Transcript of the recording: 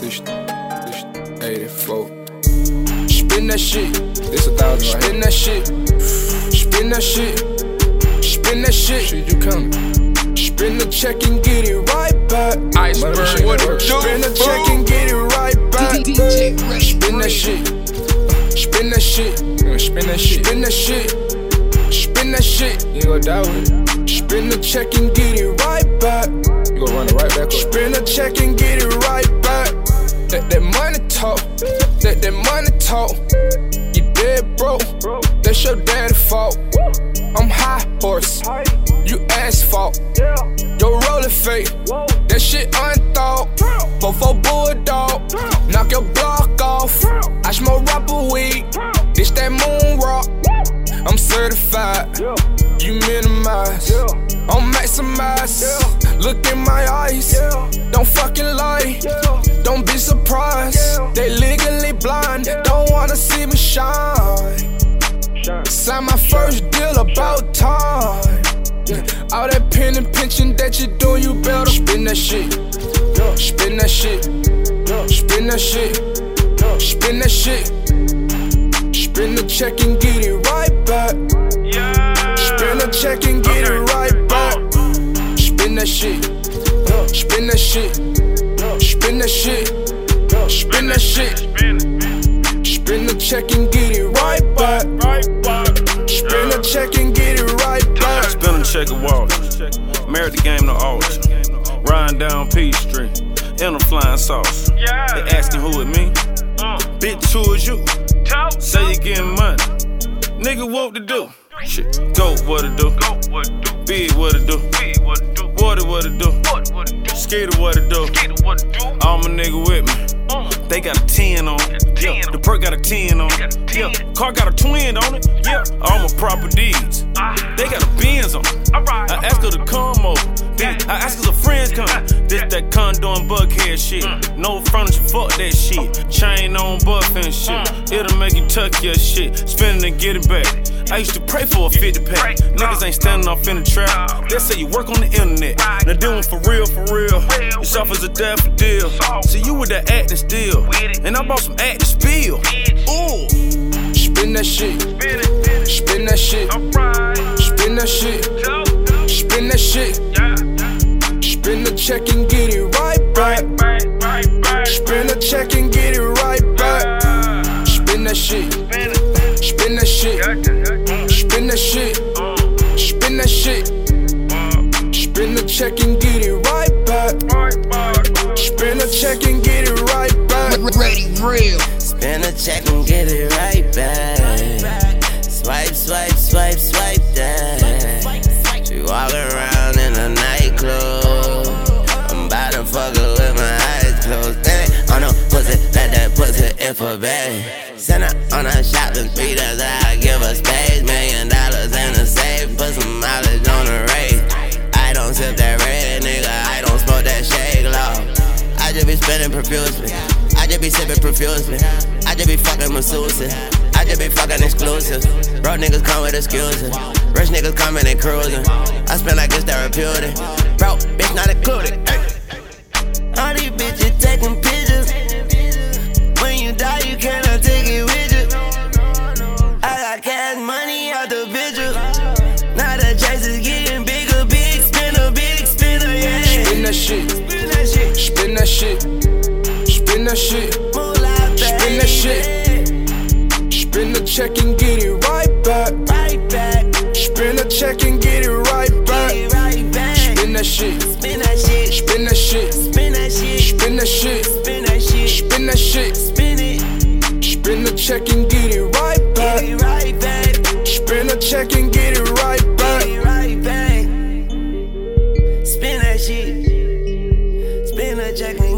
84. Spin that shit. This 1,000. Spin that shit. Spin that shit. Spin that shit. Shit, you coming? Spin the check and get it right back. Iceberg, what it do? Spin the check and get it right back. Spin that shit. Spin that shit. Spin that shit. Spin that shit. Spin that shit. You gon' die with it. Spin the check and get it right back. You gon' run it right back up. Spin the check and get it right back. That money talk. That money talk. You dead broke. That's your daddy's fault. I'm high horse. You asphalt. Your roller fake. That shit unthought. Before bulldog. Knock your block off. I smoke rapper weed. It's that moon rock. I'm certified. You minimize. I'm maximize. Look in my eyes. Don't fucking lie. Don't be surprised. They legally blind. Don't wanna see me shine. Sign my first deal about time. All that pen and pinching that you do, you better spin that shit. Spin that shit. Spin that shit. Spin that shit. Spin the check and get it right back. Spin the check and get it right back. Spin that shit. Spin that shit. Spin that shit. Spin that shit. Spin the check and get it right back. Spin the check and get it right back. Spin the check and walk. Married the game to auction. Riding down P Street in a flying sauce. They asking who it me? Bitch, who is you? Say you getting money. Nigga, what to do? Shit, go what it do? Big what it do? Water what it do? Skater what it do? All my nigga with me. They got a 10 on it. Yeah, the perk got a 10 on it. Yeah, car got a twin on it. Yeah, all my properties. They got a Benz on it. I asked her to come over. Then I asked her friends come. This that condo and bughead shit. No furniture, fuck that shit. Chain on buff and shit. It'll make you tuck your shit. Spend it and get it back. I used to pray for a 50 pack. Niggas ain't standing off in the trap. They say you work on the internet. Now doing for real, for real. You soft as a daffodil. See you with that acting still. And I bought some acting spill. Ooh. Spin that shit. Spin that shit. Spin that shit. Spin that shit. Spin the check and get it right back. Spin the check and get it right back. Spin that shit. Spin that shit. Spin that shit. Spin that shit. Spin the check and get it right back. Spin the check and get it right back. Ready, real. Spin the check and get it right back. Swipe, swipe, swipe, swipe that. She walk around in a nightclub. I'm about to fuck her with my eyes closed. On a pussy, let that pussy in for bag. Send her on a shopping spree, that's how I give her space. $1 million in the safe, put some mileage on the race. I don't sip that red, nigga, I don't smoke that shake law. I just be spending profusely, I just be sipping profusely. I just be fucking masseuses, I just be fucking exclusive. Broke niggas come with excuses, rich niggas coming and cruising. I spend like it's therapeutic, broke bitch not included. All these bitches taking pictures. When you die, you cannot take it with you. I got cash money out the picture. Now the chase is getting bigger. Big spinner, yeah. Spin that shit. Spin that shit. Spin that shit. Spin that shit. Spin that shit. Spin the check and get it right back. Spin the check and get it right back. Spin that shit. Spin that shit. Spin that shit. Spin that shit. Spin that shit. Spin that shit. Spin that shit. Spin it. Spin the check and get it right back. Spin the check and get it right back. Spin that shit. Spin the check and